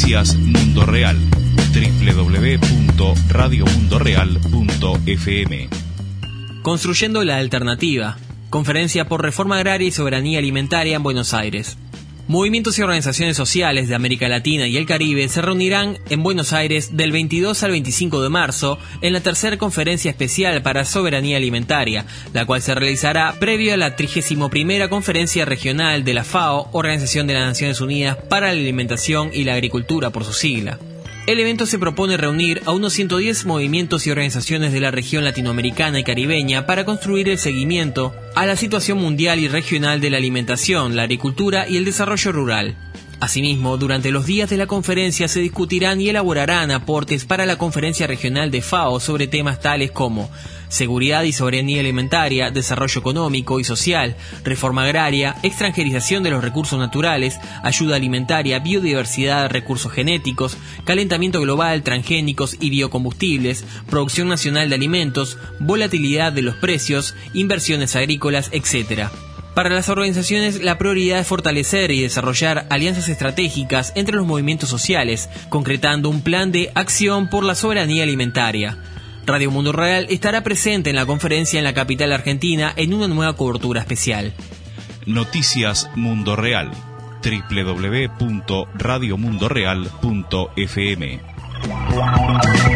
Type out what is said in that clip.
Noticias Mundo Real. www.radiomundoreal.fm. Construyendo la alternativa. Conferencia por Reforma Agraria y Soberanía Alimentaria en Buenos Aires. Movimientos y organizaciones sociales de América Latina y el Caribe se reunirán en Buenos Aires del 22 al 25 de marzo en la tercera conferencia especial para soberanía alimentaria, la cual se realizará previo a la 31ª Conferencia Regional de la FAO, Organización de las Naciones Unidas para la Alimentación y la Agricultura por su sigla. El evento se propone reunir a unos 110 movimientos y organizaciones de la región latinoamericana y caribeña para construir el seguimiento a la situación mundial y regional de la alimentación, la agricultura y el desarrollo rural. Asimismo, durante los días de la conferencia se discutirán y elaborarán aportes para la conferencia regional de FAO sobre temas tales como seguridad y soberanía alimentaria, desarrollo económico y social, reforma agraria, extranjerización de los recursos naturales, ayuda alimentaria, biodiversidad, recursos genéticos, calentamiento global, transgénicos y biocombustibles, producción nacional de alimentos, volatilidad de los precios, inversiones agrícolas, etc. Para las organizaciones, la prioridad es fortalecer y desarrollar alianzas estratégicas entre los movimientos sociales, concretando un plan de acción por la soberanía alimentaria. Radio Mundo Real estará presente en la conferencia en la capital argentina en una nueva cobertura especial. Noticias Mundo Real. www.radiomundoreal.fm.